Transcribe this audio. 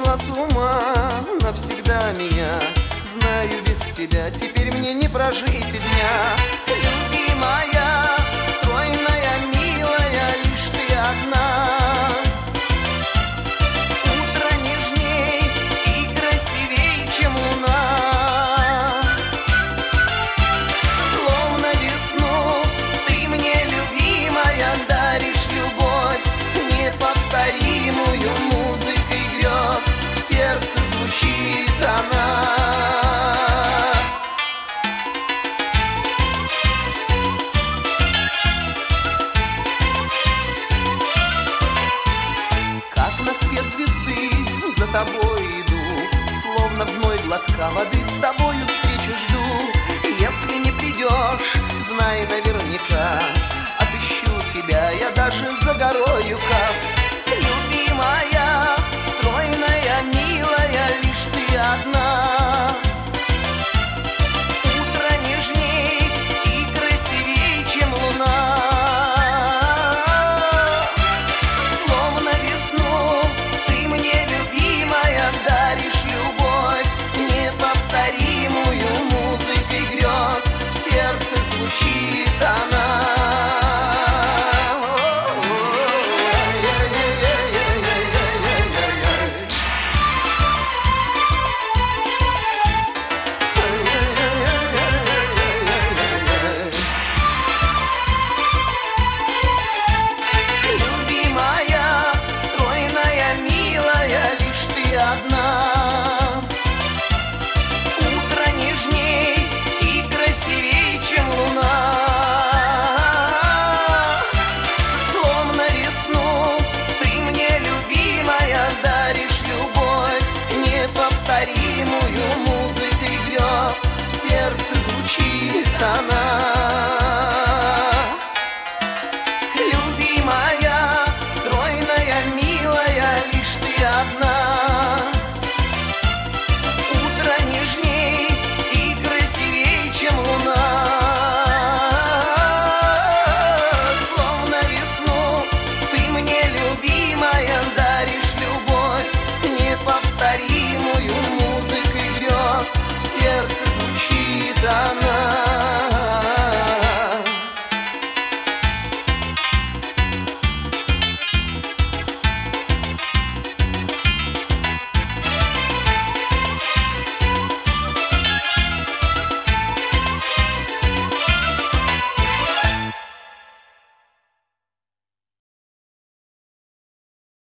свела с ума навсегда меня. Знаю, без тебя теперь мне не прожить и дня. Любимая, стройная, милая, лишь ты одна. Утро нежней и красивей, чем луна. Словно весну ты мне, любимая, даришь любовь неповторимую, музыкой грез в сердце звучит она. Как на свет звезды за тобой иду, словно в зной глотка воды с тобою встречи жду. Если не придешь, знай наверняка, отыщу тебя я даже за горою кап. Любимая, стройная, милая, лишь ты одна. Утро нежней и красивей, чем луна. Словно весну ты мне, любимая, даришь любовь неповторимую, музыкой грез в сердце звучит она. Одна. Утро нежней и красивей, чем луна. Словно весну ты мне, любимая, даришь любовь неповторимую, музыкой грез в сердце звучит она. Любимая, стройная, милая, лишь ты одна. Неповторимую, музыкой грез в сердце звучит она.